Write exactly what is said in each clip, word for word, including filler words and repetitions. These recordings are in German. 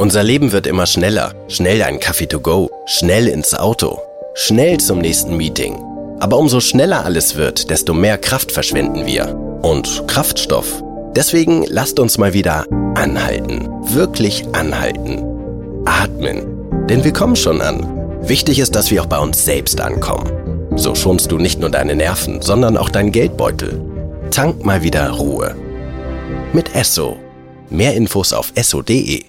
Unser Leben wird immer schneller. Schnell ein Kaffee to go, schnell ins Auto, schnell zum nächsten Meeting. Aber umso schneller alles wird, desto mehr Kraft verschwenden wir. Und Kraftstoff. Deswegen lasst uns mal wieder anhalten. Wirklich anhalten. Atmen. Denn wir kommen schon an. Wichtig ist, dass wir auch bei uns selbst ankommen. So schonst du nicht nur deine Nerven, sondern auch deinen Geldbeutel. Tank mal wieder Ruhe. Mit Esso. Mehr Infos auf esso punkt de.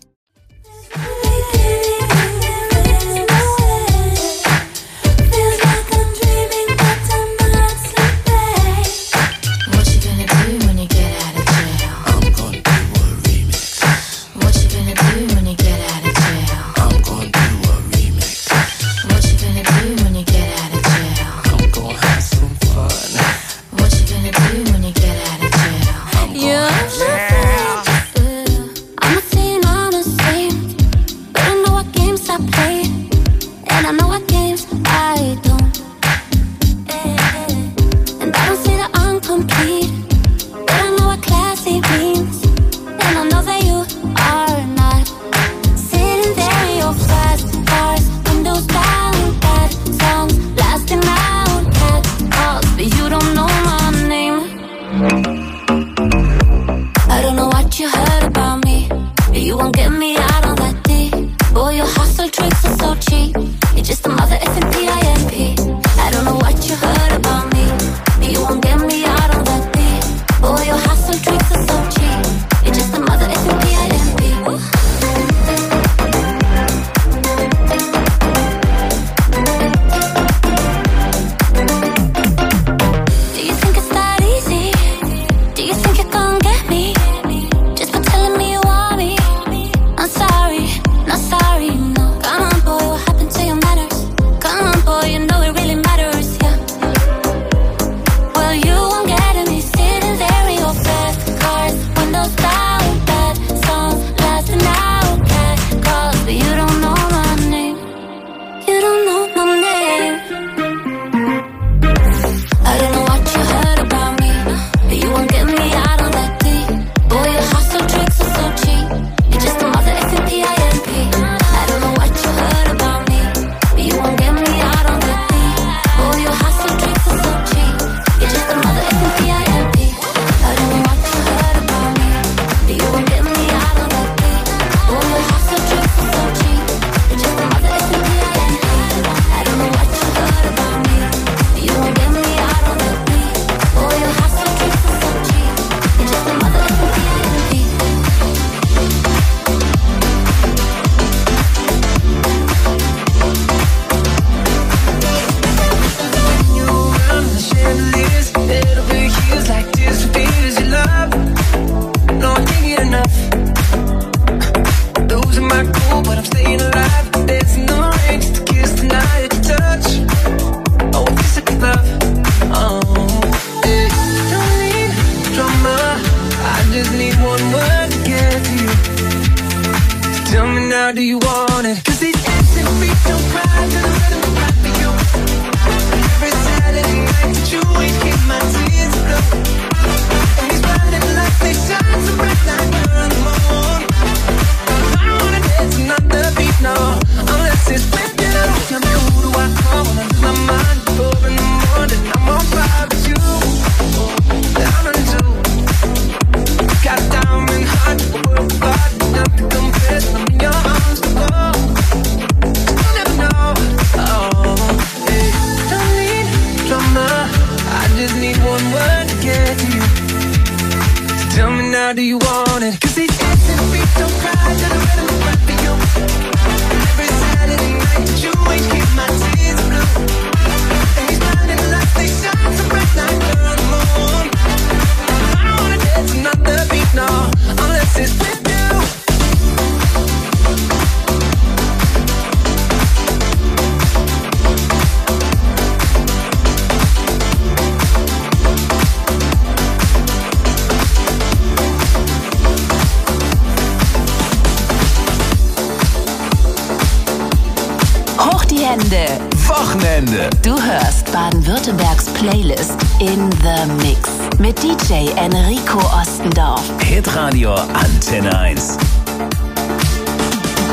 Wochenende. Du hörst Baden-Württembergs Playlist in the Mix mit D J Enrico Ostendorf. Hitradio Antenne eins.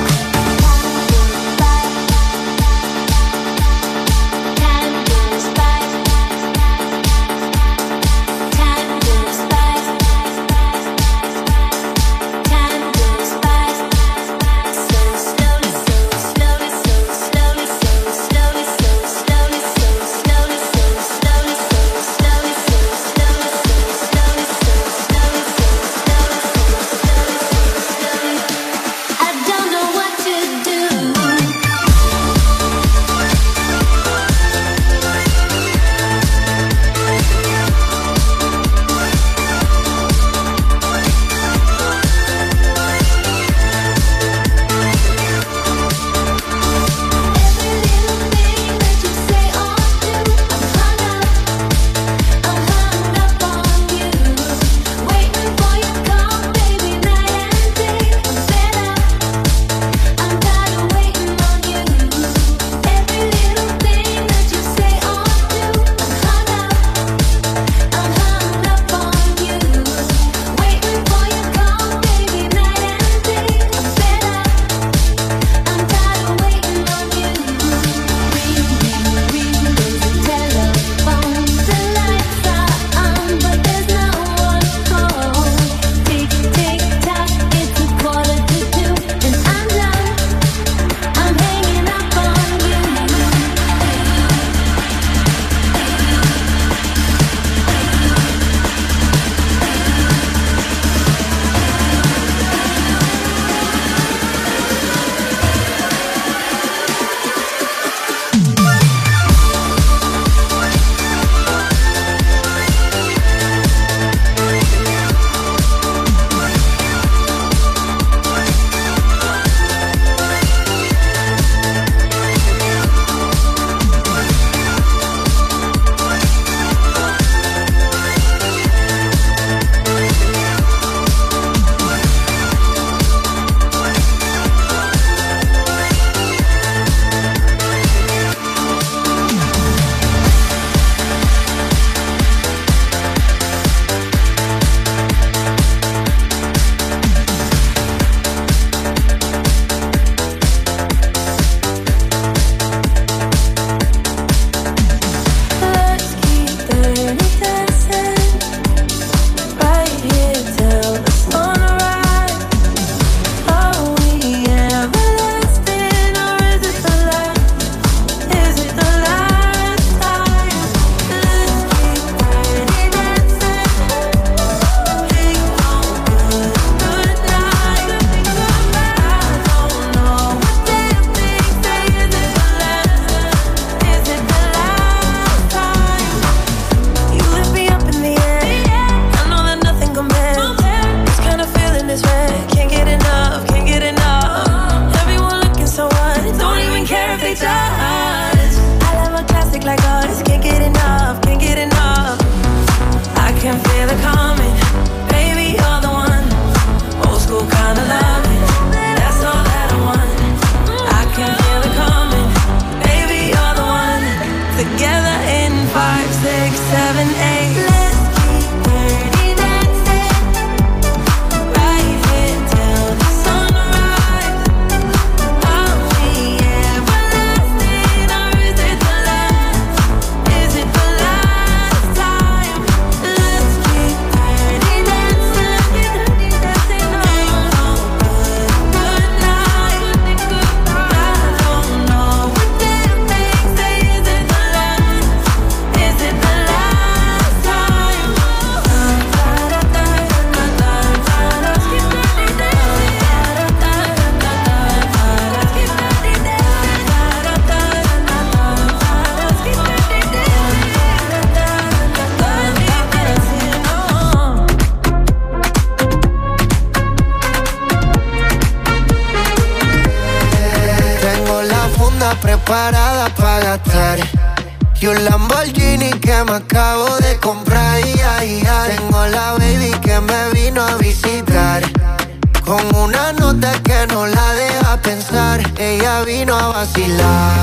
está preparada para gastar. Y un Lamborghini que me acabo de comprar. Ay, ay, ay. Tengo la baby que me vino a visitar, con una nota que no la deja pensar. Ella vino a vacilar,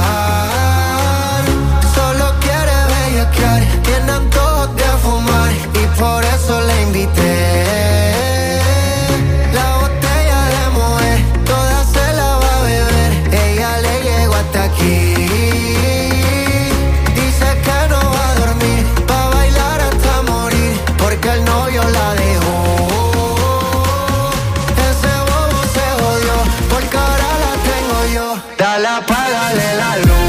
solo quiere bellaquear. Tiene antojos de fumar y por eso la invité. La botella de Moët, toda se la va a beber. Ella le llegó hasta aquí. Dice que no va a dormir, va a bailar hasta morir, porque el novio la dejó. Dale, apágale la luz.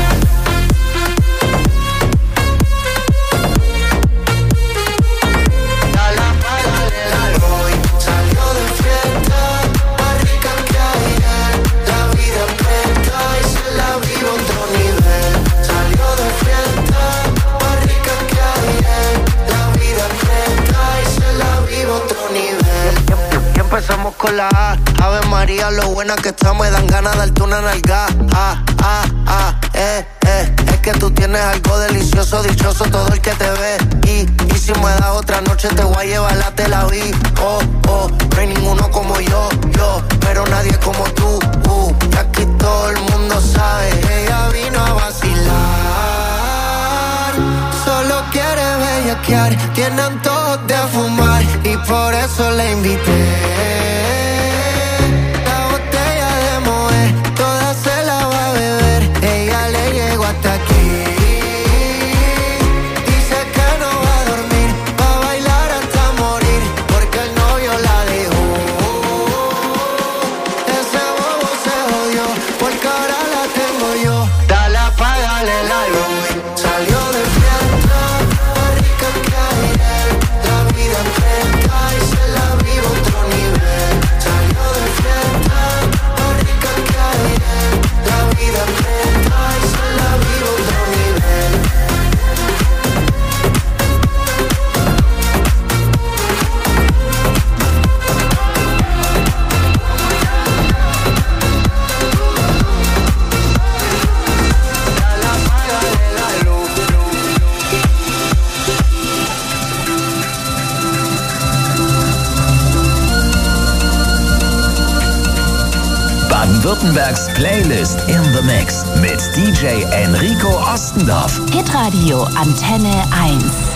Dale, apágale la luz. Salió de fiesta, más rica que ayer. La vida presta y se la vive otro nivel. Salió de fiesta, más rica que ayer. La vida presta y se la vive otro nivel. Y empezamos con la A. Ave María, lo buena que está, me dan ganas de darte una nalga. Ah, ah, ah, eh, eh. Es que tú tienes algo delicioso, dichoso todo el que te ve. Y, y si me das otra noche te voy a llevar la Tel Aviv. Oh, oh, no hay ninguno como yo, yo, pero nadie como tú. Uh, y aquí todo el mundo sabe, ella vino a vacilar. Solo quiere bellaquear, tiene antojos de fumar y por eso la invité. Hasta aquí. Dice que no va a dormir, va a bailar hasta morir, porque el novio la dejó. Ese bobo se jodió, porque ahora la tengo yo. Dale, apágale la luz. Salió de fiesta, más rica que ayer. La vida presta y se la vive otro nivel. Salió de fiesta, más rica que ayer. La vida presta y se la vive otro nivel. Dale, apágale la luz. Baden-Württembergs Playlist in the Mix mit D J Enrico Ostendorf. Hitradio Antenne eins.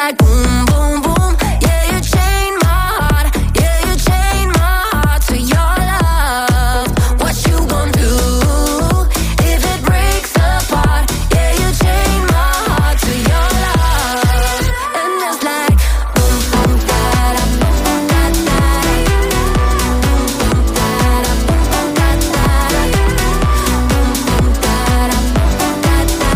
like boom, boom, boom. Yeah, you chain my heart. Yeah, you chain my heart to your love. What you gon' do if it breaks apart? Yeah, you chain my heart to your love. And it's like boom, boom, da da, boom, boom, da da, boom, boom, da da, boom, boom, da da, boom, boom, da da, boom, boom, da da.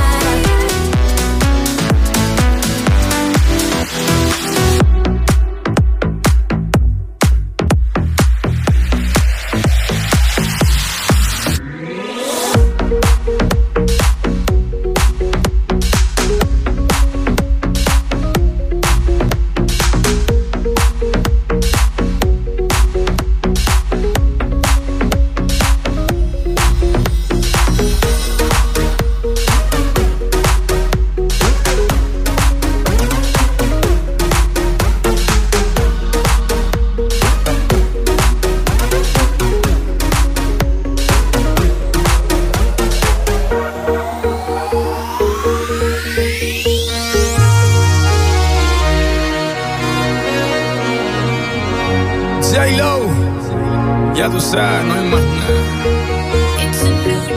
J-Lo, ya tú sabes, no hay más nada. It's a new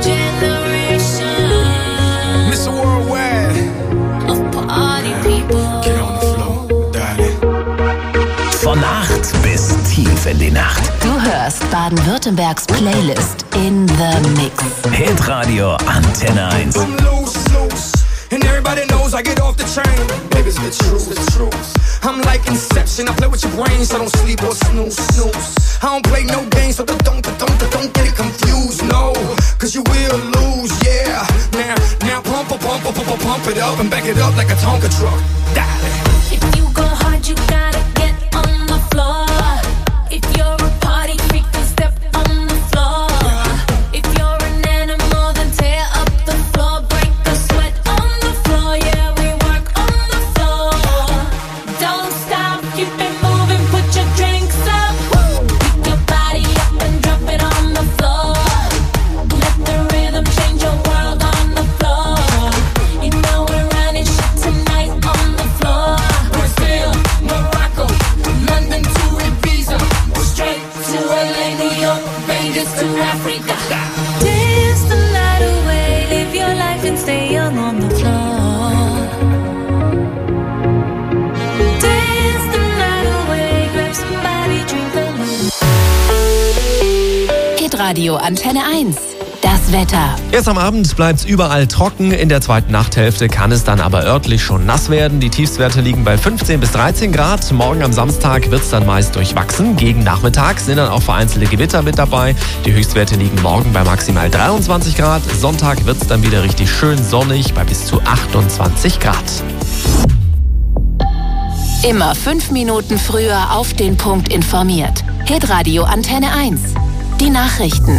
generation mister Worldwide, of party people. get on the floor, darling. Von acht bis tief in die Nacht. Du hörst Baden-Württembergs Playlist in the Mix. Hitradio Antenne eins. I'm loose, loose, and everybody knows I get off the train. Baby, it's the truth, the truth. I'm like Inception, I play with your brains, I don't sleep or snooze, snooze. I don't play no games, so don't, don't, don't, don't get it confused, no. Cause you will lose, yeah. Now, now pump, pump, pump, pump, pump it up and back it up like a Tonka truck. Dale. If you go hard, you gotta get on the floor. If you're a party freak, then step on the floor. If you're an animal, then tear up the floor. Break a sweat on the floor, yeah, we work on the floor. Don't stop, keep it moving, put your drinks up. Pick your body up and drop it on the floor. Let the rhythm change your world on the floor. You know we're running shit tonight on the floor. Brazil, Morocco, London to Ibiza, Straight to L A, New York, Vegas to Africa. Dance the night away, live your life and stay young on the floor. Dance the night away, grab somebody, drink alone. Hitradio Antenne eins. Das Wetter. Erst am Abend bleibt es überall trocken. In der zweiten Nachthälfte kann es dann aber örtlich schon nass werden. Die Tiefstwerte liegen bei fünfzehn bis dreizehn Grad. Morgen am Samstag wird es dann meist durchwachsen. Gegen Nachmittag sind dann auch vereinzelte Gewitter mit dabei. Die Höchstwerte liegen morgen bei maximal dreiundzwanzig Grad. Sonntag wird es dann wieder richtig schön sonnig bei bis zu achtundzwanzig Grad. Immer fünf Minuten früher auf den Punkt informiert. Hitradio Antenne eins. Die Nachrichten.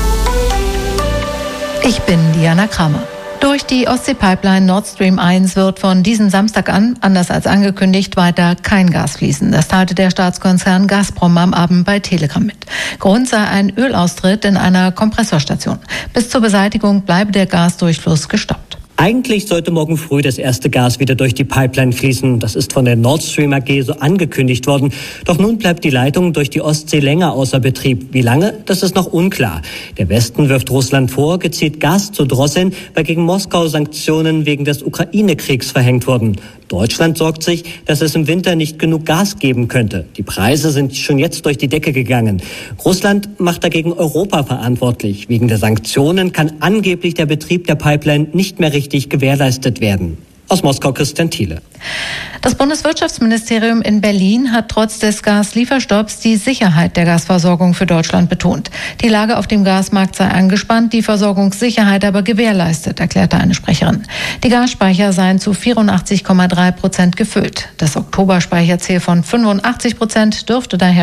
Ich bin Diana Kramer. Durch die Ostsee-Pipeline Nord Stream eins wird von diesem Samstag an, anders als angekündigt, weiter kein Gas fließen. Das teilte der Staatskonzern Gazprom am Abend bei Telegram mit. Grund sei ein Ölaustritt in einer Kompressorstation. Bis zur Beseitigung bleibe der Gasdurchfluss gestoppt. Eigentlich sollte morgen früh das erste Gas wieder durch die Pipeline fließen. Das ist von der Nord Stream A G so angekündigt worden. Doch nun bleibt die Leitung durch die Ostsee länger außer Betrieb. Wie lange? Das ist noch unklar. Der Westen wirft Russland vor, gezielt Gas zu drosseln, weil gegen Moskau Sanktionen wegen des Ukraine-Kriegs verhängt wurden. Deutschland sorgt sich, dass es im Winter nicht genug Gas geben könnte. Die Preise sind schon jetzt durch die Decke gegangen. Russland macht dagegen Europa verantwortlich. Wegen der Sanktionen kann angeblich der Betrieb der Pipeline nicht mehr richtig gewährleistet werden. Aus Moskau Christian Thiele. Das Bundeswirtschaftsministerium in Berlin hat trotz des Gaslieferstopps die Sicherheit der Gasversorgung für Deutschland betont. Die Lage auf dem Gasmarkt sei angespannt, die Versorgungssicherheit aber gewährleistet, erklärte eine Sprecherin. Die Gasspeicher seien zu vierundachtzig Komma drei Prozent gefüllt. Das Oktoberspeicherziel von fünfundachtzig Prozent dürfte daher